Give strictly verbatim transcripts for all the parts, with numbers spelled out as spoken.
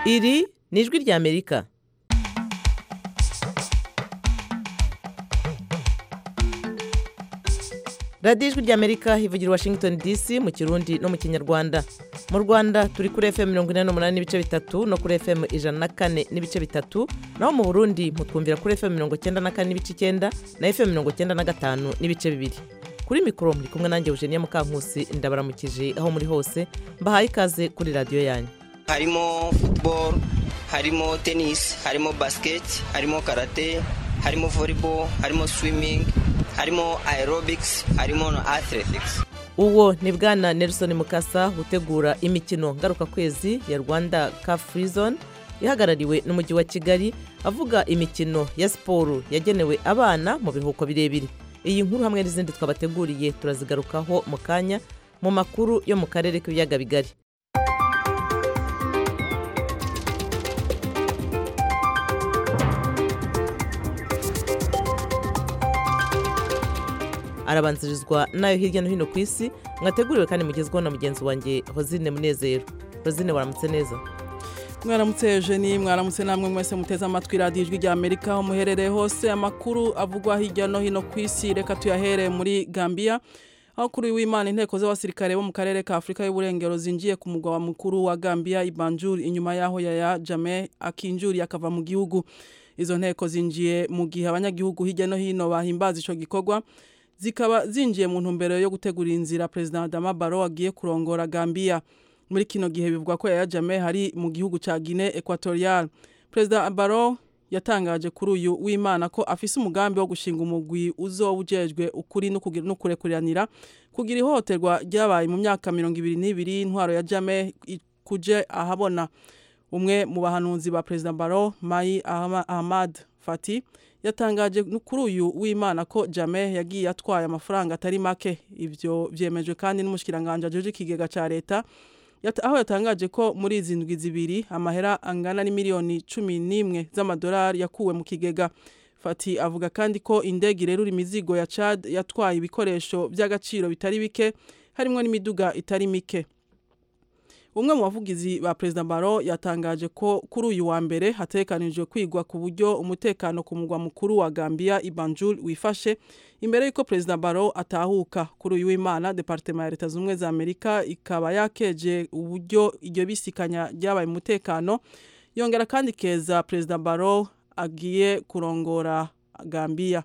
Iri ni ijwi ry'Amerika. radiyo ijwi ry'Amerika ivugira Washington D C mu Kirundi no mu Kinyarwanda. Mu Rwanda turi kuri F M mirongo ine n'umunani n'ibice bitatu no kuri F M ijana na kane n'ibice bitatu, naho mu Burundi mutwumvira kuri F M mirongo cyenda na kane n'ibice icyenda na F M mirongo cyenda na gatanu n'ibice bibiri. Kuri mikoro muri kumwe nanjye Eugenie Mukankusi, ndabaramukije aho muri hose, mbahaye ikaze kuri radiyo yanyu. Harimo football, harimo tennis, harimo basket, harimo karate, harimo volleyball, harimo swimming, harimo aerobics, harimo athletics. Uwo ni bwana Nelson Mukasa utegura imikino ngaruka kwezi ya Rwanda Car Free Zone ihagarariwe n'umujyi wa Kigali, avuga imikino ya siporo yagenewe abana mu biruhuko birebire. Iyi nkuru hamwe n'izindi twabateguriye turazigarukaho mu kanya mu makuru yo mu karere k'ibiyaga bigari. Arabanzirizwa nayo hirya no hino ku isi, mwateguriwe kandi mugezweho na mugenzi wanjye Hozine Munezero. Hozine, waramutse neza? Mwaramutse Eugenie, mwaramutse namwe mwese muteze amatwi radiyo ijwi ry'Amerika aho muherereye hose. Amakuru avugwa hirya no hino ku isi reka tuyahere muri Gambia, aho kuri w'Imana inteko z'abasirikare bo mu karere ka Afrika y'Uburengero zinjiye ku mugwa mukuru wa Gambia i Banjul, inyuma yaho Yaya Jammeh akinjuri akava mu gihugu. Izo nteko zinjiye mu gihe abanyagihugu hirya no hino bahimbaza ico gikorwa, zikaba zinjiye mu ntumbero yo gutegura inzira President Adama Barrow agiye kurongora Gambia. Muri kino gihe bivugwa ko Yaya Jammeh hari mu gihugu ca Guinea Equatorial. President Barrow yatangaje kuri uyu w'Imana ko afise umugambi wo gushinga umugwi uzobujejwe ukuri no kugira no kurekuriranira kugira ihohoterwa ryabaye mu myaka mirongo ibiri n'ibiri intwaro ya Jammeh kuje ahabona. Umwe mu bahanuzi ba President Barrow, Mai Ahmad Fati, yatangaje kuri uyu w'Imana ko Jammeh yagiye atwaye amafaranga atari make. Ivyo vyemejwe kandi n'umushikiranganje ajeje ikigega ca leta, aho yatangaje ko muri izi ndwi zibiri amahera angana ni miliyoni cumi n'imwe z'amadolari yakuwe mu kigega. Fati avuga kandi ko indege irerura imizigo ya Chad yatwaye ibikoresho by'agaciro bitari bike, harimo n'imiduga itari mike. Umwe mu bavugizi ba President Barrow yatangaje ko kuri uyu wa mbere hatekanijwe kwigwa ku buryo umutekano ku mugwa mukuru wa Gambia i Banjul wifashe imbere yuko President Barrow atahuka. Kuri uyu w'Imana Departement ya Leta Zunze za Amerika ikaba yakeje uburyo iryo bisikanya ryabaye umutekano, yongera kandi keza President Barrow agiye kurongora Gambia.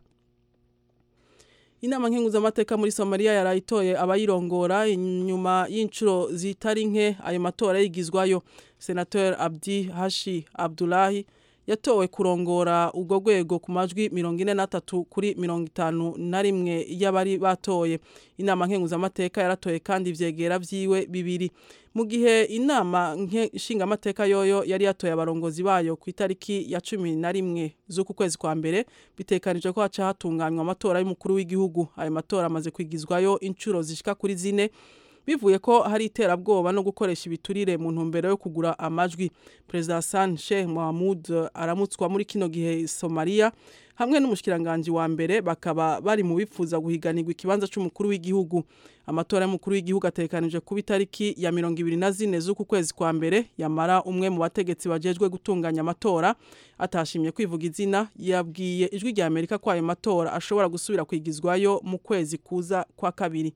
Inama nkenguzamateka muri Somalia yarayitoye abayirongora inyuma y'incuro zitari nke ayo matora yigizwayo. Senator Abdi Hashi Abdullahi yatowe kurongora ubwo rwego ku majwi mirongo ine na tatu kuri mirongo itanu na rimwe y'abari batoye. Inama nkenguzamateka yaratoye kandi ivyegera vyiwe bibiri. Mu gihe inama nshinga amateka yoyo yari yatoye abarongozi bayo ku itariki ya cumi na rimwe z'uku kwezi kwa mbere, bitekanije ko haca hatunganywa amatora y'umukuru w'igihugu. Ayo matora amaze kwigizwayo incuro zishika kuri zine, bivuye ko hari iterabwoba no gukoresha ibiturire mu ntumbero yo kugura amajwi. President Hassan Sheikh Mohamud aramutswa muri kino gihe Somalia hamwe n'umushikiranganje wa mbere bakaba bari mu bifuza guhiganirwa ikibanza c'umukuru w'igihugu. Amatora y'umukuru w'igihugu atekanije kuba itariki ya mirongo ibiri na zine z'uku kwezi kwa mbere, yamara umwe mu bategetsi bajejwe gutunganya amatora atashimye kwivuga izina yabwiye ijwi rya Amerika ko ayo matora ashobora gusubira kwigizwayo mu kwezi kuza kwa kabiri.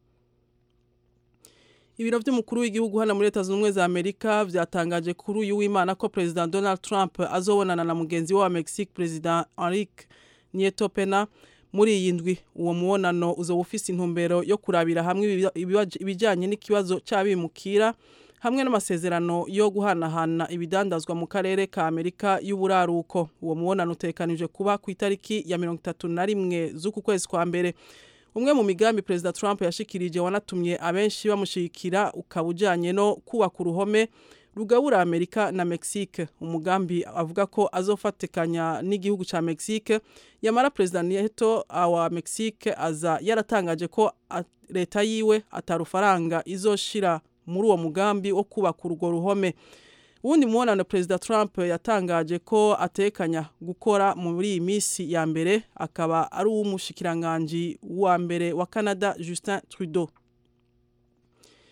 Ibiro by'umukuru w'igihugu hana muri Leta Zunze za Amerika vyatangaje kuri uyu w'Imana ko President Donald Trump azobonana na mugenzi wa Mexique President Enrique Nieto Pena muri iyi ndwi. Uwo muonano uzobufise intumbero yo kurabira hamwe ibijanye n'ikibazo c'abimukira hamwe n'amasezerano yo guhanahana ibidandazwa mu karere ka Amerika y'uburaruko. Uwo muonano utekanije kuba ku itariki ya mirongo itatu na rimwe z'uku kwezi kwa mbere. Umwe mu migambi President Trump yashikirije wanatumye abenshi bamushikira ukabujanye no kuba ku ruhome rugabura Amerika na Mexique. Umugambi avuga ko azofatikanya n'igihugu ca Mexique, yamara President Nieto wa Mexique aza yaratangaje ko leta yiwe atarufaranga izoshira muri uwo mugambi wo kuba ku rugo ruhome. Uwundi muonano President Trump yatangaje ko atekanya gukora muri iyi misi ya mbere akaba ari uw'umushikiranganje wa mbere wa Canada Justin Trudeau.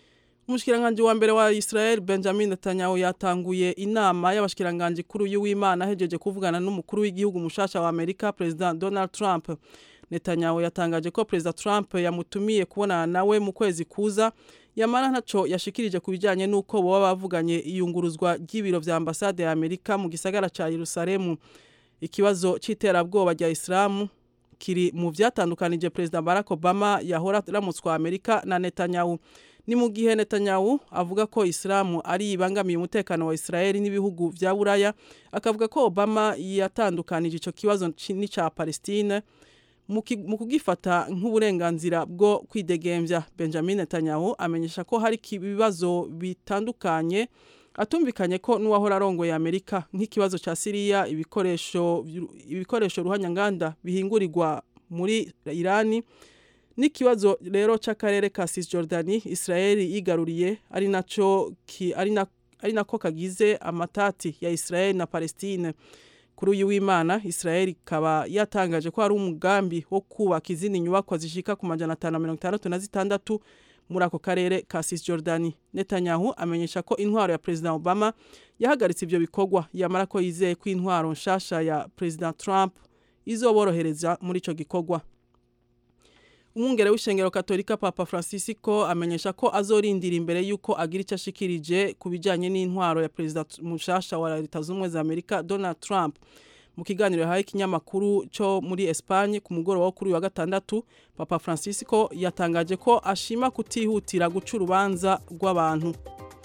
Umushikiranganje wa mbere wa Israel Benjamin Netanyahu yatanguye inama y'abashikiranganje kuri uyu w'Imana hejeje kuvugana n'umukuru w'igihugu mushasha wa Amerika President Donald Trump. Netanyahu yatangaje ko President Trump yamutumiye kubonana nawe mu kwezi kuza, yamara ntaco yashikirije kubijanye nuko boba bavuganye iyunguruzwa ry'ibiro vya ambassade ya Amerika mu gisagara ca Yerusalemu. Ikibazo c'iterabwoba rya Islamu kiri mu vyatandukanije President Barack Obama yahora ramutswa Amerika na Netanyahu. Ni mu gihe Netanyahu avuga ko Islamu ari ibangamiye umutekano wa Israeli n'ibihugu vya Buraya, akavuga ko Obama yatandukanije ico kibazo n'icya Palestine mu kugifata nk'uburenganzira bwo kwidegemvya. Benjamin Netanyahu amenyesha ko hari ibibazo bitandukanye atumvikanye ko n'uwahora arongoye Amerika, nk'ikibazo ca Syria, ibikoresho ibikoresho ruhanyanganda bihingurirwa muri Irani, n'ikibazo rero c'akarere ka Cisjordani Israeli yigaruriye ari naco ki ari na ari nako kagize amatati ya Israeli na Palestine. Kuri uyu w'Imana Israeli kaba yatangaje ko ari umugambi wo kubaka izindi nyubako zishika ku majana atanu na mirongo itandatu na zitandatu muri ako karere ka Cisjordani. Netanyahu amenyesha ko intwaro ya President Obama yahagaritse ivyo bikorwa, yamara ko yizeye ko intwaro nshasha ya President Trump izoborohereza muri ico gikorwa. Umwungere w'ishengero Katolika Papa Francisco amenyesha ko azorindira imbere yuko agira icyo ashikirije kubijanye n'intwaro ya President mushasha wa Leta Zunze za Amerika Donald Trump. Mu kiganiro yahaye ikinyamakuru cyo muri Espagne ku mugoroba wo kuri wa gatandatu, Papa Francisco yatangaje ko ashima kutihutira guca urubanza rw'abantu.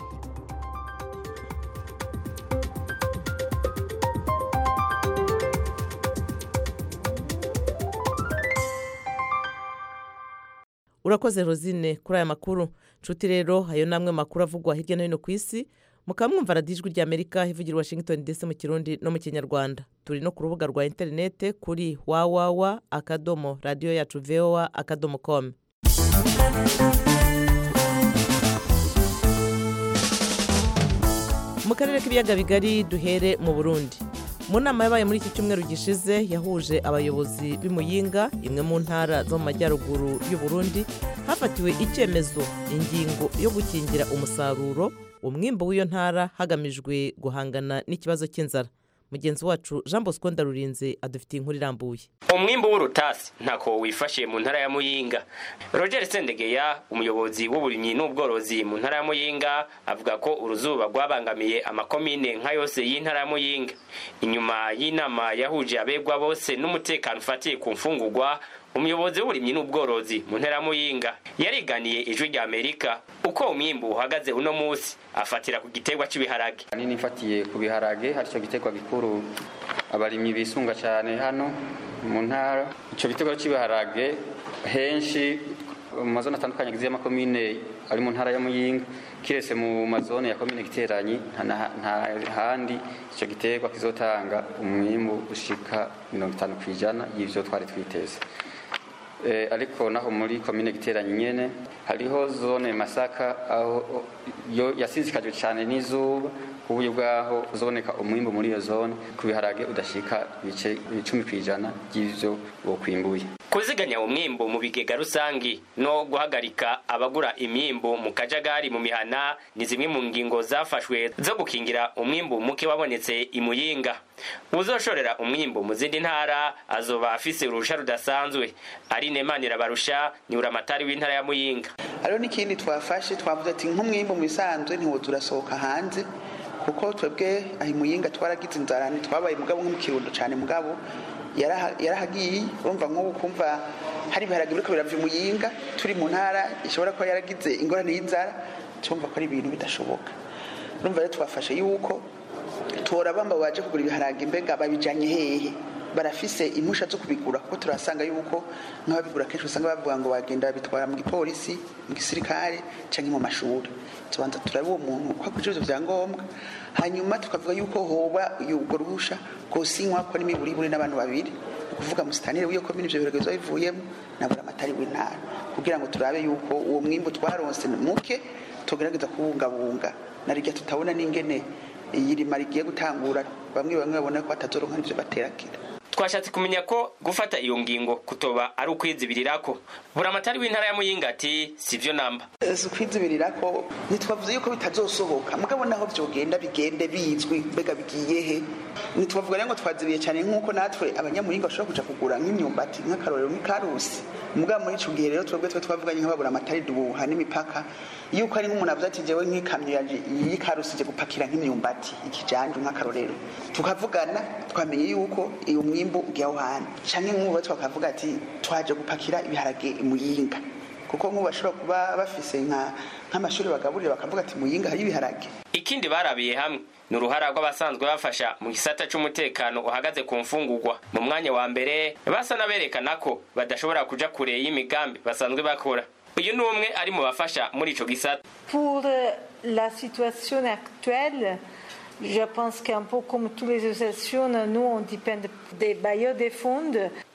Urakoze Rosine kuri aya makuru. Nshuti rero ayo namwe makuru avugwa hirya no hino ku isi, mukamwumva radijwi rya Amerika ivugira Washington D C mu Kirundi no mu Kinyarwanda. Turi no ku rubuga rwa interinete kuri wawawa akadomo radio yacu voa akadomo com. Mu karere k'ibiyaga bigari duhere mu Burundi. Mu nama yabaye muri iki cyumweru gishize yahuje abayobozi b'Imuyinga, imwe mu ntara zo mu majyaruguru y'u Burundi, hafatiwe icyemezo ingingo yo gukingira umusaruro umwimbo w'iyo ntara hagamijwe guhangana n'ikibazo cy'inzara. Mugenzi wacu Jean Bosco Ndarurinze adufitiye inkuru irambuye. Umwimbo w'urutasi ntako wifashe mu ntara ya Muyinga. Roger Sendegeya, umuyobozi w'uburimyi n'ubworozi mu ntara ya Muyinga, avuga ko uruzuba rwabangamiye amakomine nka yose y'intara ya Muyinga. Inyuma y'inama yahuje abegwa bose n'umutekano ufatiye ku mfungurwa, umuyobozi w'uburimyi n'ubworozi mu ntara ya Muyinga yariganiye ijwi rya Amerika uko umwimbo uhagaze uno munsi, afatira ku gitegwa cy'ibiharage. Nini fatiye ku biharage, hari cyo gitegwa gikuru abarimyi bisunga cyane hano mu ntara. Ico gitegwa cy'ibiharage henshi mu mazone atandukanye gize amakomine ari mu ntara ya Muyinga, kirese mu mazone ya komine Giteranyi nta handi ico gitegwa kizotanga umwimbo ushika mirongo itanu kwijana y'ivyo twari twiteze. Eh, ariko naho muri komine Giteranyi nyene hariho zone Masaka aho yo yasinzikajwe cyane n'izuba, kuburyo bwaho uzoneka umwimbo muri iyo zone kubiharage udashika bice icumi kwijana y'ivyo bokwimbuye. Kuziganya umwimbo mu bigega rusangi no guhagarika abagura imyimbo mu kajagari mu mihana ni zimwe mu ngingo zafashwe zo gukingira umwimbo muke wabonetse Imuyinga. Uzoshorera umwimbo mu zindi ntara azoba afise urusha rudasanzwe. Ari Nemanira barusha ni uramatari w'intara ya Muyinga. Ariho n'ikindi twafashe twavuze ati nk'umwimbo mu bisanzwe ntiwo turasohoka hanze, kuko twebwe ahi Muyinga twaragize inzara, twabaye mugabo nko mu Kirundo cyane, mugabo yarahagiye urumva nko kumva hari biharage biriko biravye Muyinga turi mu ntara ishobora ko yaragize ingorane y'inzara, cyumva ko ari ibintu bidashoboka. Urumva rero twafashe yuko tora bamba baje kugura ibiharage mbega babijanye hehe, barafise impusha zo kubigura, kuko turasanga yuko nk'ababigura kenshi usanga bavuga ngo bagenda bitwara mu gipolisi, mu gisirikare canke mu mashuri. Tubanza turabe uwo muntu ko akujije vya ngombwa, hanyuma tukavuga yuko hoba yugo ruhusha ko sinywa ko n'imiburiburi n'abantu babiri, kuvuga mustanire w'iyo komine ivyo biregezo bivuyemo nabura amatari w'intara, kugira ngo turabe yuko uwo mwimbo twaronse muke tugerageza kubungabunga, narirya tutabona n'ingene iyirima rigiye gutangura bamwe bamwe babona ko atazoronka ivyo baterakira. twashatse kumenya ko gufata iyo ngingo kutoba ari ukwizibirirako. Buramatari w'intara ya Muyinga ati sivyo namba. Ukwizibirirako nitwavuze yuko bitazosohoka mugabo naho vyogenda bigende bizwi mbega bigiye he. Nitwavuga rero ngo twazibiye cyane nkuko natwe abanyamuyinga bashobora kuja kugura nk'imyumbati nk'akarorero nk'ikarusi. Mugabo muri ico gihe rero twebwe twe twavuganye nk'ababura amatari dubuha n'imipaka yuko ari nk'umuntu avuze ati jewe nk'ikamyo yaje y'ikarusi je gupakira nk'imyumbati ikijanje nk'akarorero. Tukavugana twamenye yuko iyo mwimbu ugiye aho hantu. Canke nk'ubu twakavuga ati twaje gupakira ibiharage Muyinga. Kuko nk'ubu bashobora kuba bafise nka nk'amashuri bagaburira bakavuga ati Muyinga hari ibiharage. Ikindi barabiye hamwe n'uruhara rw'abasanzwe bafasha mu gisata c'umutekano uhagaze ku mfungurwa. Mu mwanya wa mbere basa naberekana ko badashobora kuja kure y'imigambi basanzwe bakora. Uyu ni umwe ari mu bafasha muri ico gisata. Pour la situation actuelle, je pense qu'un peu comme toutes les associations, nous on dépend des bailleurs des fonds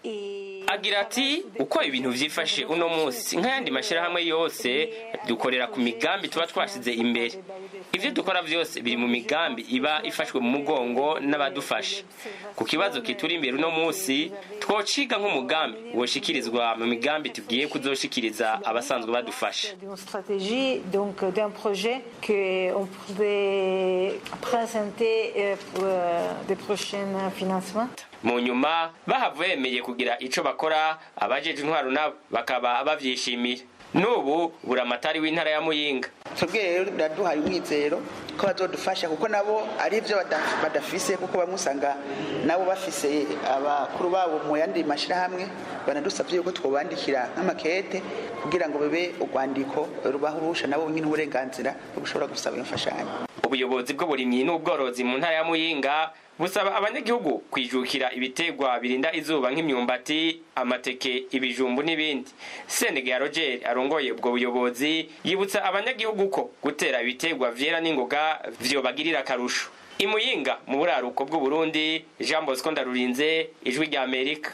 et agira ati uko ibintu vyifashe uno munsi nk'ayandi mashirahamwe yose dukorera ku migambi tuba twashize imbere. Ivyo dukora vyose biri mu migambi iba ifashwe mu mugongo n'abadufasha. Ku kibazo kituri imbere uno munsi twociga nk'umugambi woshikirizwa mu migambi tugiye kuzoshikiriza abasanzwe badufasha. Une stratégie donc d'un projet que on pourrait présenter pour des prochains financements. Mu nyuma bahavuye bemeye kugira ico bakora abajeje intwaro nabo bakaba bavyishimira. Nubu buramatari w'intara ya Muyinga twebwe rero ndaduhaye umwizero ko bazodufasha kuko nabo ari ivyo badafise kuko bamusanga nabo bafise abakuru babo mu yandi mashirahamwe banadusavye yuko twobandikira nk'amakete kugira ngo bebe urwandiko rubahurusha nabo nyine uburenganzira bwo gushobora gusaba imfashanyo. Ubuyobozi bw'uburimyi n'ubworozi mu ntara ya Muyinga busaba abanyagihugu kwijukira ibitegwa birinda izuba nk'imyumbati, amateke, ibijumbu n'ibindi. Sendege Roger arongoye ubwo buyobozi yibutsa abanyagihugu ko gutera ibitegwa vyera n'ingoga vyo bagirira karusho. Imuyinga mu buraruko bw'u Burundi, Jean Bosco Ndarurinze, Ijwi rya Amerika.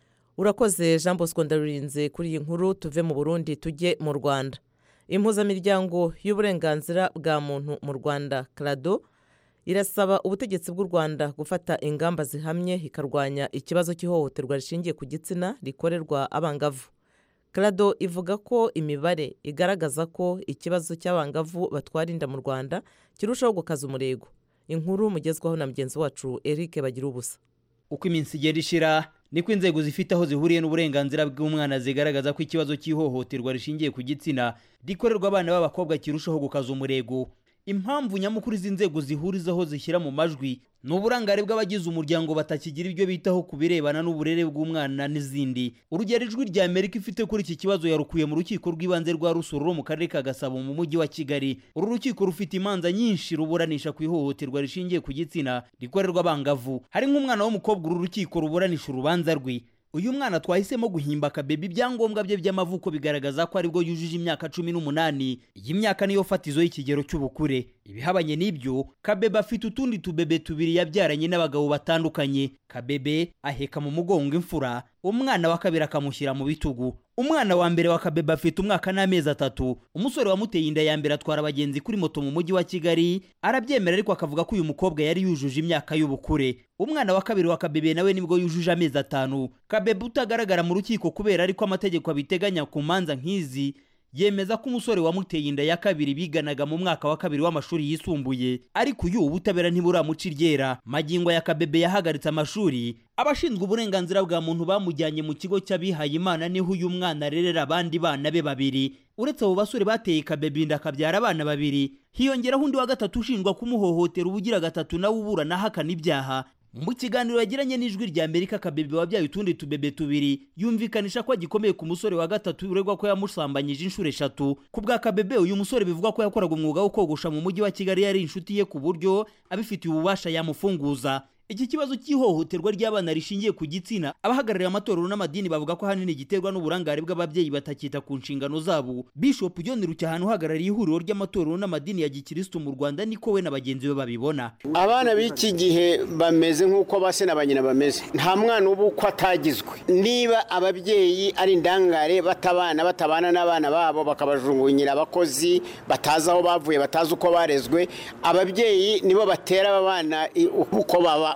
Urakoze Jean Bosco Ndarurinze kuri iyi nkuru. Tuve mu Burundi tujye mu Rwanda. Impuzamiryango y'uburenganzira bwa muntu mu Rwanda Crado irasaba ubutegetsi bw'u Rwanda gufata ingamba zihamye ikarwanya ikibazo cy'ihohoterwa rishingiye ku gitsina rikorerwa abangavu. Crado ivuga ko imibare igaragaza ko ikibazo cy'abangavu batwara inda mu Rwanda kirushaho gukaza umurego. Inkuru mugezwaho na mugenzi wacu Eric Bagirubusa. Uko iminsi igenda ishira niko inzego zifite aho zihuriye n'uburenganzira bw'umwana zigaragaza ko ikibazo cy'ihohoterwa rishingiye ku gitsina rikorerwa abana b'abakobwa kirushaho gukaza umurego. Impamvu nyamukuru z'inzego zihurizaho zishyira mu majwi n'uburangare bw'abagize umuryango batakigira ibyo bitaho kubirebana n'uburere bw'umwana n'izindi. Urugero Ijwi rya Amerika ifite kuri iki kibazo yarukuye mu rukiko rw'ibanze rwa Rusoro mu karere ka Gasabo mu mujyi wa Kigali. Uru rukiko rufite imanza nyinshi ruburanisha ku ihohoterwa rishingiye ku gitsina rikorerwa abangavu. Hari nk'umwana w'umukobwa uru rukiko ruburanisha urubanza rwe. Uyu mwana twahisemo guhimba Kabebe ibyangombwa bye by'amavuko bigaragaza ko aribwo yujuje imyaka cumi n'umunani. Iyi myaka niyo fatizo y'ikigero cy'ubukure. Ibihabanye n'ibyo, Kabebe afite utundi tubebe tubiri yabyaranye n'abagabo batandukanye. Kabebe aheka mu mugongo imfura, umwana wa kabiri akamushyira mu bitugu. Umwana wa mbere wa Kabebe afite umwaka n'amezi atatu. Umusore wamuteye inda ya mbere atwara abagenzi kuri moto mu mujyi wa Kigali, arabyemera ariko akavuga ko uyu mukobwa yari yujuje imyaka y'ubukure. Umwana wa kabiri wa Kabebe nawe nibwo yujuje amezi atanu. Kabebe utagaragara mu rukiko kubera ariko amategeko abiteganya ku manza nk'izi, yemeza ko umusore wamuteye inda ya kabiri biganaga mu mwaka wa kabiri w'amashuri yisumbuye, ariko uyu ubutabera ntiburamuca iryera. Magingo ya Kabebe yahagaritse amashuri. Abashinzwe uburenganzira bwa muntu bamujyanye mu kigo cy'abihaye Imana niho uyu mwana arerera abandi bana be babiri. Uretse abo basore bateye Kabebe inda akabyara abana babiri, hiyongeraho undi wa gatatu ushinjwa kumuhohotera ubugira gatatu nawe uburana ahakana ibyaha. Mu kiganiro yagiranye n'Ijwi rya Amerika, Kabebe wabyaye utundi tubebe tubiri yumvikanisha ko agikomeye ku musore wa gatatu uregwa ko yamusambanyije inshuro eshatu. Ku bwa Kabebe uyu musore bivuga ko yakoraga umwuga wo kogosha mu mujyi wa Kigali, yari inshuti ye ku buryo abifitiye ububasha yamufunguza. Iki kibazo cy'ihohoterwa ry'abana rishingiye ku gitsina, abahagarariye amatorero n'amadini bavuga ko hanini giterwa n'uburangare bw'ababyeyi batakita ku nshingano zabo. Bishop John Rucyahano uhagarariye ihuriro ry'amatorero n'amadini ya Gikristo mu Rwanda niko we n'abagenzi be babibona. Abana b'iki gihe bameze nk'uko base n'abanyina bameze. Nta mwana ubu ko atagizwe. Niba ababyeyi ari indangare batabana batabana n'abana babo bakabajungunyira abakozi bataza aho bavuye bataza uko barezwe, ababyeyi nibo batera abana uko baba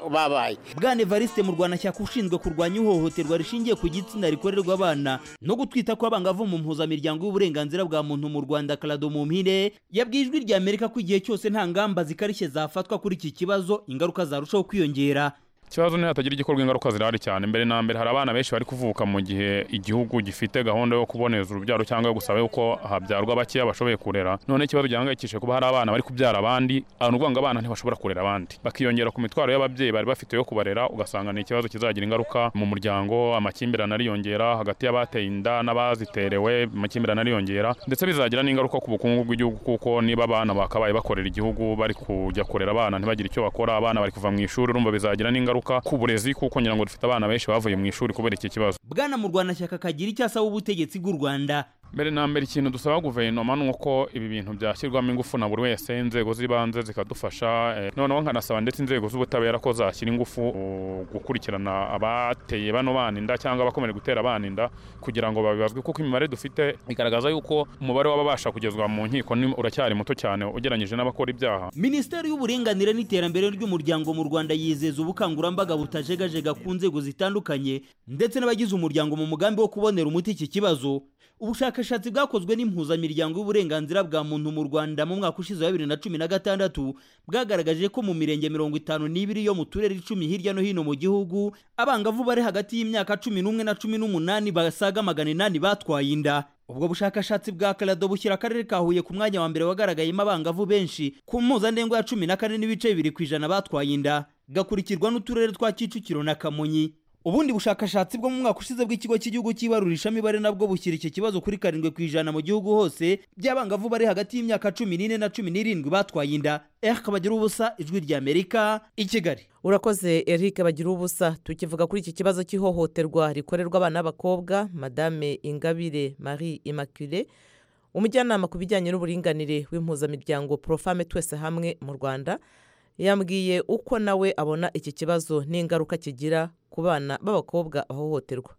babaye. Bwana Evariste Murwanashyaka ushinzwe kurwanya ihohoterwa rishingiye ku gitsina rikorerwa abana no gutwita kw'abangavu mu mpuzamiryango y'uburenganzira bwa muntu mu Rwanda Clado Mumpire yabwiye Ijwi rya Amerika ko igihe cyose nta ngamba zikarishye zafatwa kuri iki kibazo ingaruka zarushaho kwiyongera. Ikibazo ni hatagira igikorwa ingaruka zirahari cyane. Mbere na mbere hari abana benshi bari kuvuka mu gihe igihugu gifite gahunda yo kuboneza urubyaro cyangwa yo gusaba yuko habyarwa bakeya bashoboye kurera. None ikibazo gihangayikishije kuba hari abana bari kubyara abandi, abantu ngo abana ntibashobora kurera abandi, bakiyongera ku mitwaro y'ababyeyi bari bafite yo kubarera, ugasanga ni ikibazo kizagira ingaruka mu muryango, amakimbirane ariyongera hagati y'abateye inda n'abaziterewe, amakimbirane ariyongera, ndetse bizagira n'ingaruka ku bukungu bw'igihugu kuko niba abana bakabaye bakorera igihugu bari kujya kurera abana ntibagire icyo bakora, abana bari kuva mu ishuri, urumva bizagira n'ingaruka ku burezi kuko ngira ngo dufite abana benshi bavuye mu ishuri kubera iki kibazo. Bwana Murwanashyaka kagira icyo asaba ubutegetsi bw'u Rwanda. Mbere na mbere ikintu dusaba guverinoma nuko ibi bintu byashyirwamo ingufu na buri wese, inzego z'ibanze zikadufasha, eh, noneho nkanasaba ndetse inzego z'ubutabera ko zashyira ingufu uh, gukurikirana abateye bano bana inda cyangwa abakomeje gutera abana inda kugira ngo babibazwe, kuko imibare dufite igaragaza yuko umubare w'ababasha kugezwa mu nkiko uracyari muto cyane ugereranyije n'abakora ibyaha. Minisiteri y'uburinganire n'iterambere ry'umuryango mu Rwanda yizeza ubukangurambaga butajegajega ku nzego zitandukanye ndetse n'abagize umuryango mu mugambi wo kubonera umuti iki kibazo. Ubushakashatsi bwakozwe n'impuzamiryango y'uburenganzira bwa muntu mu Rwanda mu mwaka ushize wa bibiri na cumi na gatandatu bwagaragaje ko mu mirenge mirongo itanu n'ibiri yo mu turere icumi hirya no hino mu gihugu abangavu bari hagati y'imyaka cumi n'umwe na cumi n'umunani basaga magana inani batwaye inda. Ubwo bushakashatsi bwa Clado bushyira akarere ka Huye ku mwanya wa mbere wagaragayemo abangavu benshi ku mpuzandengo ya cumi na kane n'ibice bibiri ku ijana batwaye inda, gakurikirwa n'uturere twa Kicukiro na Kamonyi. Ubundi bushakashatsi bwo mu mwaka ushize bw'ikigo cy'igihugu cy'ibarurishamibare nabwo bushyira iki kibazo kuri karindwi ku ijana mu gihugu hose by'abangavu bari hagati y'imyaka cumi n'ine na cumi n'irindwi batwaye inda. Eric Bagirubusa, Ijwi rya Amerika, i Kigali. Urakoze Eric Bagirubusa. Tukivuga kuri iki kibazo cy'ihohoterwa rikorerwa abana b'abakobwa, Madame Ingabire Marie Immaculée, umujyanama ku bijyanye n'uburinganire w'impuzamiryango Profame Twese Hamwe mu Rwanda, yambwiye uko nawe abona iki kibazo n'ingaruka kigira ku bana b'abakobwa bahohoterwa.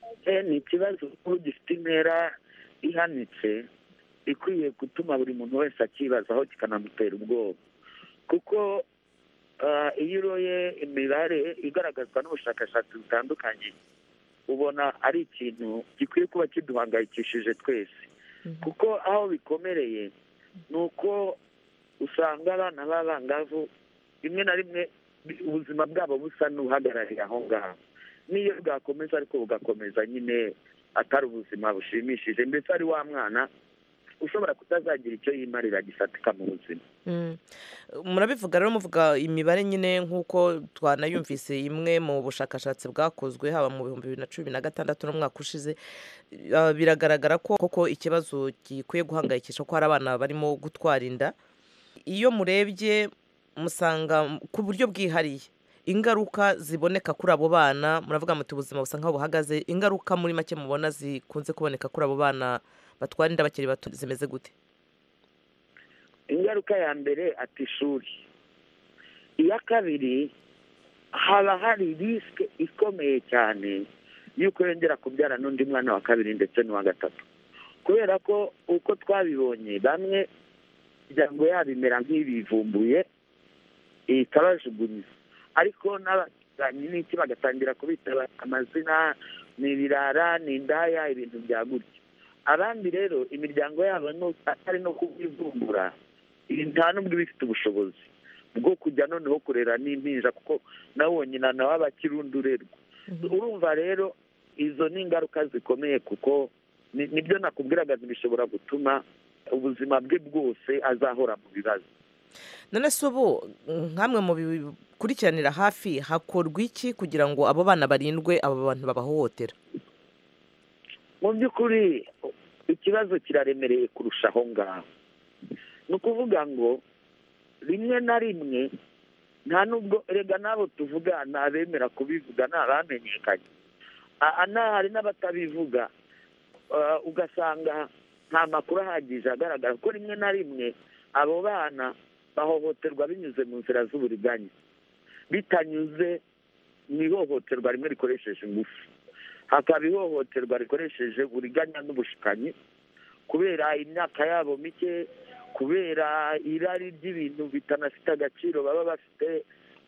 Ni ikibazo gifite intera ihanitse ikwiye gutuma buri muntu wese akibazaho kikanamutera ubwoba, kuko iyo uroye imibare igaragazwa n'ubushakashatsi butandukanye ubona ari ikintu gikwiye kuba kiduhangayikishije twese, kuko aho bikomereye ni uko usanga abana b'abangavu rimwe na rimwe ubuzima bwabo busa n'uhagarariye aho ngaho, n'iyo bwakomeza ariko bugakomeza nyine atari ubuzima bushimishije, ndetse ari wa mwana ushobora kutazagira icyo yimarira gifatika mu buzima. Murabivuga rero muvuga imibare nyine nk'uko twanayumvise imwe mu bushakashatsi bwakozwe haba mu bihumbi bibiri na cumi na gatandatu n'umwaka ushize, biragaragara ko koko ikibazo gikwiye guhangayikisha ko hari abana barimo gutwara inda. Iyo murebye musanga ku buryo bwihariye ingaruka ziboneka kuri abo bana, muravuga muti ubuzima busa nk'aho buhagaze, ingaruka muri make mubona zikunze kuboneka kuri abo bana batwara inda bakiri bato zimeze gute? Ingaruka ya mbere ati ishuri, iya kabiri haba hari risike ikomeye cyane y'uko yongera kubyara n'undi mwana wa kabiri ndetse n'uwa gatatu, kubera ko uko twabibonye bamwe imiryango yabo imera nk'ibivumbuye ikabajugunya, ariko n'abaturanyi n'iki bagatangira kubita amazina, ni ibirara, ni indaya, ibintu bya gutya. Abandi rero imiryango yabo atari no kubivumbura, nta n'ubwo bifite ubushobozi bwo kujya noneho kurera n'impinja, kuko nawe nyina nawe aba akirundurerwa. Urumva rero izo ni ingaruka zikomeye, kuko nibyo nakubwiraga bishobora gutuma ubuzima bwe bwose azahora mu bibazo. None se ubu nkamwe mu bikurikiranira hafi hakorwa iki kugira ngo abo bana barindwe abo bantu babahohotera? Mu by'ukuri ikibazo kiraremereye kurusha aho ngaho. Ni ukuvuga ngo rimwe na rimwe nta nubwo erega n'abo tuvuga ntabemera kubivuga ntabamenyekanye, hari n'abatabivuga, ugasanga nta makuru ahagije agaragara ko rimwe na rimwe abo bana bahohoterwa binyuze mu nzira z'uburiganya, bitanyuze mu ihohoterwa rimwe rikoresheje ingufu, hakaba ihohoterwa rikoresheje uburiganya n'ubushukanyi kubera imyaka yabo mike, kubera irari ry'ibintu bitanafite agaciro baba bafite,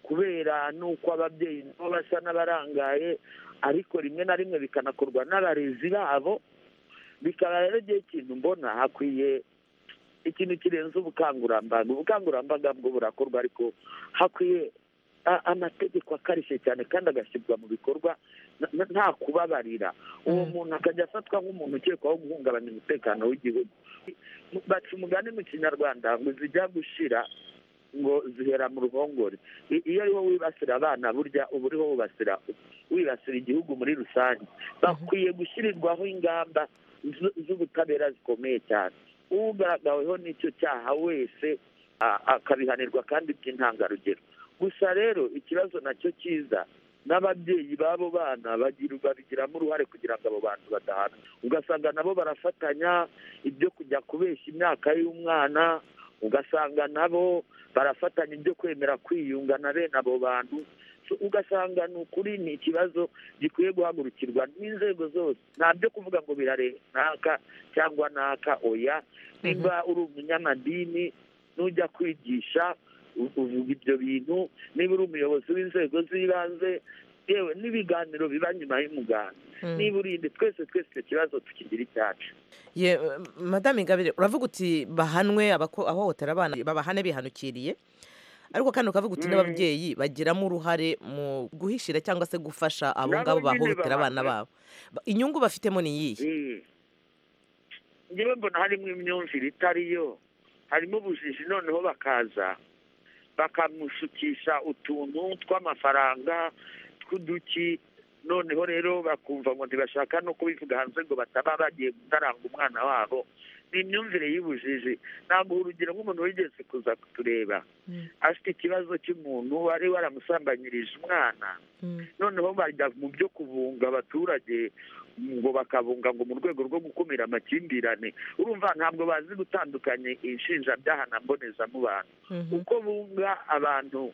kubera nuko ababyeyi nabo basa n'abarangaye ariko rimwe na rimwe bikanakorwa n'abarezi babo. Bikaba rero igihe ikintu mbona hakwiye ikintu kirenze ubukangurambaga. Ubukangurambaga bwo burakorwa ariko hakwiye amategeko akarishye cyane kandi agashyirwa mu bikorwa nta kubabarira. Uwo muntu akajya afatwa nk'umuntu ukekwaho guhungabanya umutekano w'igihugu. Baca umugani mu kinyarwanda ngo zijya gushira ngo zihera mu ruhongore. Iyo ariho wibasira abana burya uba uriho wibasira wibasira igihugu muri rusange. Bakwiye gushyirirwaho ingamba z'ubutabera zikomeye cyane. Ugaragaweho n'icyo cyaha wese akabihanirwa kandi by'intangarugero. Gusa rero ikibazo nacyo cyiza n'ababyeyi b'abo bana babigiramo uruhare kugira ngo abo bantu badahana. Ugasanga nabo barafatanya ibyo kujya kubeshya imyaka y'umwana, ugasanga nabo barafatanya ibyo kwemera kwiyunga na bene abo bantu. Ugasanga ni ukuri ni ikibazo gikwiye guhagurukirwa n'inzego zose. Nta byo kuvuga ngo birareba naka cyangwa naka, oya. Niba uri umunyamadini nujya kwigisha uvuga ibyo bintu, niba uri umuyobozi w'inzego z'ibanze yewe n'ibiganiro biba nyuma y'umuganda. Niba urinde twese twese icyo kibazo tukigira icyacu. Ye Madame Ingabire, uravuga uti bahanwe abahohotera abana babahane bihanukiriye, ariko kandi ukavuga uti n'ababyeyi bagiramo uruhare mu guhishira cyangwa se gufasha abo ngabo bahohotera abana babo. Inyungu bafitemo ni iyihe? Njyewe mbona harimo imyumvire itariyo, harimo ubujiji, noneho bakaza bakamushukisha utuntu tw'amafaranga tw'uduki, noneho rero bakumva ngo ntibashaka no kubivuga hanze ngo bataba bagiye gutaranga umwana wabo. Ni imyumvire y'ubujiji. Ntabwo urugero nk'umuntu wigeze kuza kutureba afite ikibazo cy'umuntu wari waramusambanyirije umwana, noneho bajya mu byo kubunga abaturage ngo bakabunga ngo mu rwego rwo gukumira amakimbirane. Urumva ntabwo bazi gutandukanya inshinjabyaha na mbonezamubano. Uko bunga abantu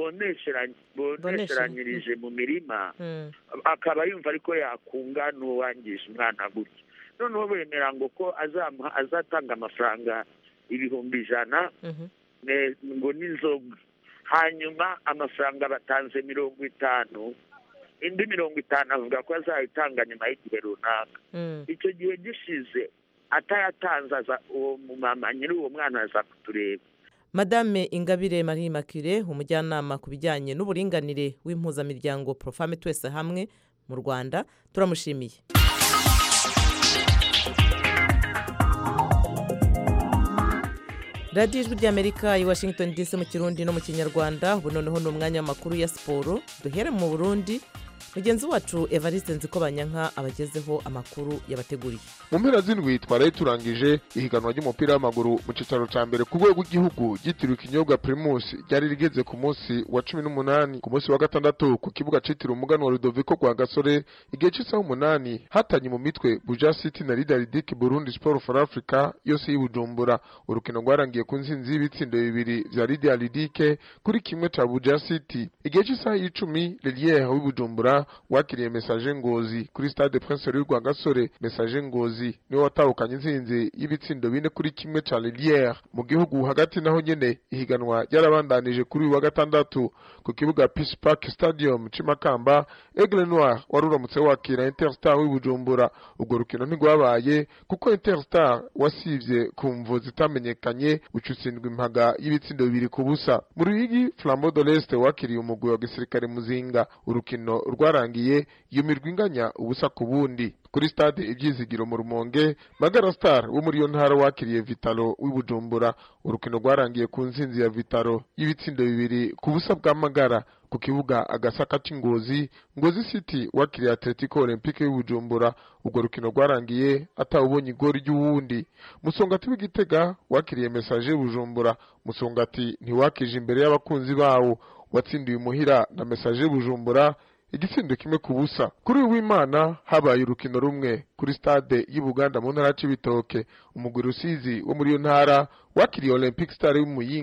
bonesheranyirije mu mirima akaba yumva ariko yakunga n'uwangije umwana gutya. Noneho bemera ngo ko azatanga amafaranga ibihumbi ijana ngo n'inzoga, hanyuma amafaranga batanze mirongo itanu, indi mirongo itanu avuga ko azayitanga nyuma y'igihe runaka. Icyo gihe gishize atayatanze uwo mumama nyiri uwo mwana aza kutureba. Madame Ingabire Marie Immaculée, umujyanama ku bijyanye n'uburinganire w'impuzamiryango Profame Twese Hamwe mu Rwanda, turamushimiye. radiyo ijwi ry'Amerika i Washington D C mu Kirundi no mu Kinyarwanda. Ubu noneho ni umwanya w'amakuru ya siporo. Duhere mu Burundi, mugenzi wacu Evariste Nzikobanyanka abagezeho amakuru yabateguriye. Mu mpera z'indwi twaraye turangije ihiganwa ry'umupira w'amaguru mu cyicaro cya mbere ku rwego rw'igihugu ryitiriwe ikinyobwa Primus ryari rigeze ku munsi wa cumi n'umunani. Ku munsi wa gatandatu ku kibuga cyitiriwe umuganwa Ludovico Rwagasore igihe cy'isaha umunani hatanye mu mitwe Buja City na Leader Dick Burundi Sport for Africa yose y'Ibujumbura. Urukino rwarangiye ku nsinzi y'ibitsindo bibiri vya Leader Dick kuri kimwe ca Buja City. Igihe cy'isaha y'icumi Lelier w'Ibujumbura wakiriye Message Ngozi kuri Stade Prince Louis Rwagasore. Message Ngozi niwe watahukanye insinzi y'ibitsindo bine kuri kimwe ca Lelier. Mu gihugu hagati naho nyene ihiganwa ryarabandanije kuri wa gatandatu ku kibuga Peace Park Stadium Cimakamba. Aigle Noir waruramutse wakira Interstar w'Ibujumbura. Ubwo rukino ntigwabaye kuko Interstar wasivye ku mvo zitamenyekanye ucutsindwa impaga y'ibitsindo bibiri ku busa. Mu Ruyigi Flambeau de l'Est wakiriye umugwi wa gisirikare Muzinga. Urukino rwarangiye iyo mirwi inganya ubusa ku bundi. Kuri stade Ibyizigiro mu Rumonge Magara Star wo muri yo ntara wakiriye Vitalo w'Ibujumbura. Urukino rwarangiye ku nsinzi ya Vitalo y'ibitsindo bibiri ku busa bwa Magara. Ku kibuga Agasaka c'Ingozi, Ngozi City wakiriye Atletico Olympique y'Ibujumbura. Ubwo rukino rwarangiye atawubonye igori ry'uwundi. Musongati w'Igitega wakiriye Message Bujumbura. Musongati ntiwakije imbere y'abakunzi bawo, watsindiye umuhira na Message Bujumbura igitsindo kimwe ku busa. Kuri w'Imana habaye urukino rumwe kuri stade y'Ibuganda mu ntara y'Ibitoke. Umugwi Rusizi wo muri yo ntara wakiriye Olympic Star y'Umuyinga.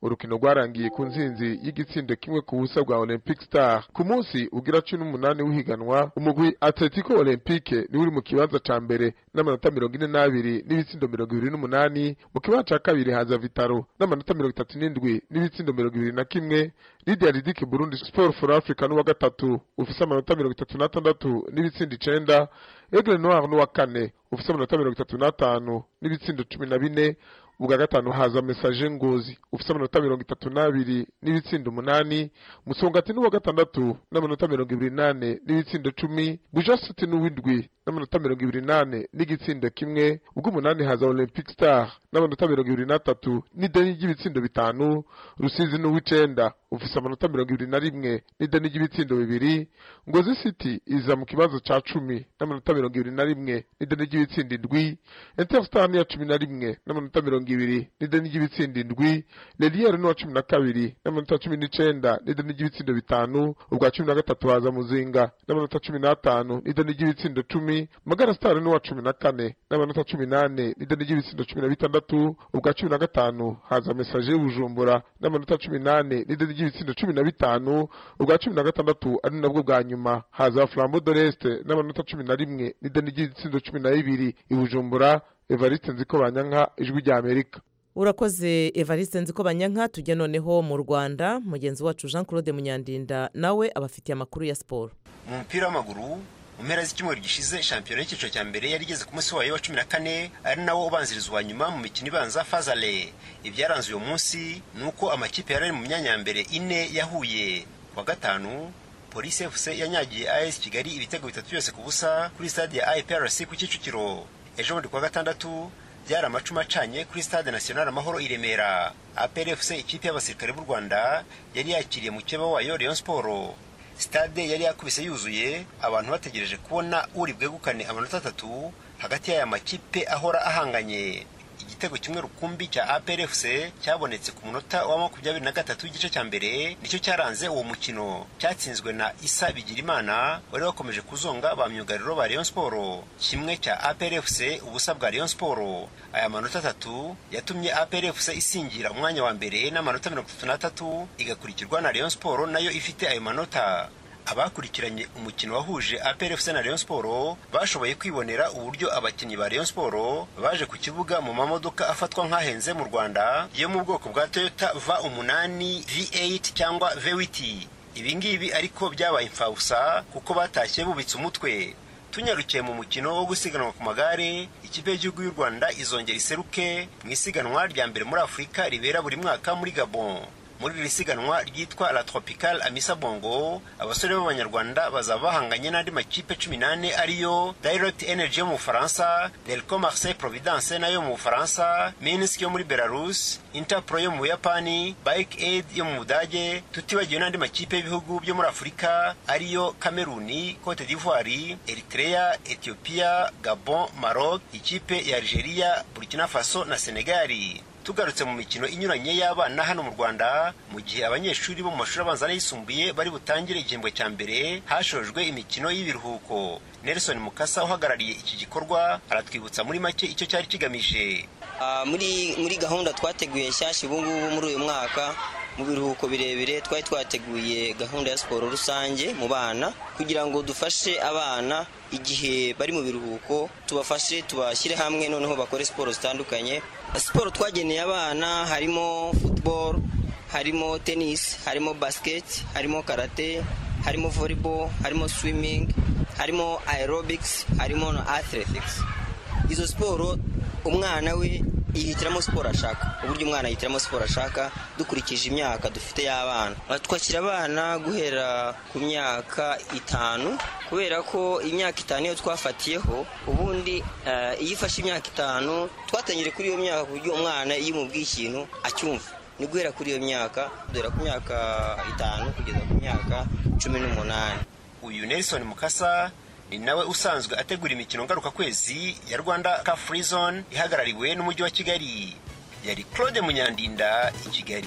urukino rwarangiye ku nzinzi y'igitsindo kimwe ku busa bwa Olympic Star. Ku munsi ugira cumi n'umunani w'ihiganwa umugwi Atletico Olympique ni uri mu kibanza ca mbere n'amanota mirongo ine n'abiri n'ibitsindo mirongo ibiri n'umunani. Mu kibanza ca kabiri haza Vitaro n'amanota mirongo itatu n'indwi n'ibitsindo mirongo ibiri na kimwe. Lydia Ridike Burundi Sport for Africa n'uwa gatatu ufise amanota mirongo itatu n'atandatu n'ibitsindo icenda. Aigle Noir n'uwa kane ufise amanota mirongo itatu n'atanu n'ibitsindo cumi na bine. Ubwa gatanu haza Message Ngozi ufise amanota mirongo itatu n'abiri n'ibitsindo umunani. Musongati n'uwa gatandatu n'amanota mirongo ibiri nane n'ibitsindo cumi. Bujasuti n'uwindwi n'amanota mirongo ibiri nane n'igitsindo kimwe. Ubwo umunani haza Olympic Star n'amanota mirongo ibiri n'atatu n'ideni ry'ibitsindo bitanu. Rusizi n'uwicenda ufise amanota mirongo ibiri na rimwe n'ideni ry'ibitsindo bibiri. Ngozi City iza mu kibazo ca cumi n'amanota mirongo ibiri na rimwe n'ideni ry'ibitsindo indwi. Interstar ni ya cumi na rimwe n'amanota mirongo ibiri n'ideni ry'ibitsindo indwi. Leliere n'uwa cumi na kabiri n'amanota cumi n'icenda n'ideni ry'ibitsindo bitanu. Ubwa cumi na gatatu haza Muzinga n'amanota cumi n'atanu n'ideni ry'ibitsindo cumi. Magara Star n'uwa cumi na kane n'amanota cumi n'ane n'ideni ry'ibitsindo cumi na bitandatu. Ubwa cumi na gatanu haza Message Bujumbura n'amanota cumi n'ane n'ideni ry'ibitsindo cumi na bitanu. Ubwa cumi na gatandatu ari nabwo bwa nyuma haza Flambeau de l'Est n'amanota cumi na rimwe n'ideni ry'ibitsindo cumi na bibiri. I Bujumbura Evariste Nzikobanyanka, Ijwi rya Amerika. Urakoze Evariste Nzikobanyanka. Tujya noneho mu Rwanda, mugenzi wacu Jean Claude Munyandinda nawe abafitiye amakuru ya siporo. Mu mupira w'amaguru mu mpera z'icyumweru gishize shampiyona y'icyiciro cya mbere yari igeze ku munsi wayo wa cumi na kane ari nawo ubanzirizwa nyuma mu mikino ibanza Fazale. Ibyaranze uyu munsi nuko amakipe yari mu myanya ya mbere ine yahuye. Wa gatanu Police F C yanyagiye A S Kigali ibitego bitatu byose ku busa kuri stade ya I P R C ku Kicukiro. Ejo muri kwa gatandatu byari amacuma acanye kuri stade National Amahoro i Remera. A P R F C ikipe y'abasirikare b'u Rwanda yari yakiriye mu keba wayo Rayon Sport. Stade yari yakubise yuzuye abantu bategereje kubona uri bwegukane amanota atatu hagati y'aya makipe ahora ahanganye. Igitego kimwe rukumbi cya A P R F C cyabonetse ku munota wa makumyabiri na gatatu w'igice cya mbere nicyo cyaranze uwo mukino, cyatsinzwe na Isa Bigirimana wari wakomeje kuzonga ba myugariro ba Rayon Sport. Kimwe cya A P R F C ubusa bwa Rayon Sport. Aya manota atatu yatumye A P R F C isingira umwanya wa mbere n'amanota mirongo itatu n'atatu igakurikirwa na Rayon Sport nayo ifite ayo manota. Abakurikiranye umukino wahuje A P R F C na Rayon Sport bashoboye kwibonera uburyo abakinnyi ba Rayon Sport baje ku kibuga mu mamodoka afatwa nk'ahenze mu Rwanda yo mu bwoko bwa Toyota V umunani, V eight cyangwa V eight. Ibi ngibi ariko byabaye imfabusa kuko batashye bubitse umutwe. Tunyarukiye mu mukino wo gusiganwa ku magare, ikipe y'igihugu y'u Rwanda izongera iseruke mu isiganwa rya mbere muri Afurika ribera buri mwaka muri Gabon. Muri iri siganwa ryitwa La Tropical Amisa Bongo, abasore b'abanyarwanda bazaba bahanganye n'andi makipe cumi n'ane ariyo Direct Energy yo mu Bufaransa, Delco Marseille Providence nayo mu Bufaransa, Minsk yo muri Belarus, Interpro yo mu Buyapani, Bike Aid yo mu Budage, tutibagiwe n'andi makipe y'ibihugu byo muri Afurika ariyo Cameroon, Cote d'Ivoire, Eritrea, Ethiopia, Gabon, Maroc, ikipe ya Algeria, Burkina Faso na Senegal. Tugarutse mu mikino inyuranye y'abana hano mu Rwanda, mu gihe abanyeshuri bo mu mashuri abanza n'ayisumbuye bari butangire igihembwe cya mbere, hashojwe imikino y'ibiruhuko. Nelson Mukasa uhagarariye iki gikorwa aratwibutsa muri make icyo cyari kigamije. Uh, muri muri gahunda twateguye nshyashya ubu ngubu muri uyu mwaka mu biruhuko birebire twari twateguye gahunda ya siporo rusange mu bana kugira ngo dufashe abana igihe bari mu biruhuko, tubafashe tubashyire hamwe noneho bakore siporo zitandukanye. Siporo twageneye abana harimo football, harimo tennis, harimo basket, harimo karate, harimo volleyball, harimo swimming, harimo aerobics, harimo na athletics. Izo siporo umwana we yihitiramo siporo ashaka, uburyo umwana yihitiramo siporo ashaka dukurikije imyaka dufite y'abana. Twakira abana guhera ku myaka itanu kubera ko imyaka itanu yo twafatiyeho, ubundi uh, iyo ifashe imyaka itanu twatangire kuri iyo myaka kuburyo umwana iyo umubwiye ikintu acyumva. Ni guhera kuri iyo myaka dore ku myaka itanu kugeza ku myaka cumi n'umunani. Uyu Nelson Mukasa ni nawe usanzwe ategura imikino ngaruka kwezi ya Rwanda Car Free Zone ihagarariwe n'umujyi wa Kigali. Yari Claude Munyandinda i Kigali.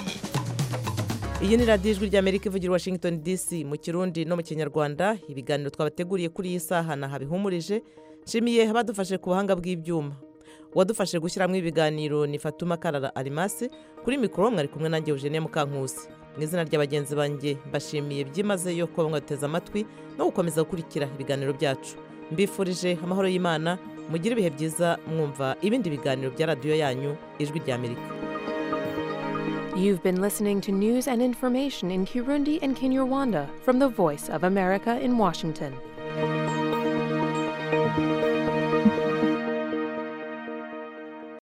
Iyi ni radiyo Ijwi ry'Amerika ivugira Washington D C mu Kirundi no mu Kinyarwanda. Ibiganiro twabateguriye kuri iyi saha na habihumurije. Nshimiye abadufashe ku buhanga bw'ibyuma. uwadufashe gushyiramo ibiganiro ni Fatuma Karara Arimasi, kuri mikoro mwari kumwe nanjye Eugenie Mukankusi. Mu izina ry'abagenzi banjye mbashimiye byimazeyo ko mwateze amatwi no gukomeza gukurikira ibiganiro byacu. Mbifurije amahoro y'Imana, mugire ibihe byiza mwumva ibindi biganiro bya radiyo yanyu Ijwi ry'Amerika. You've been listening to news and information in Kirundi and Kinyarwanda from the Voice of America in Washington.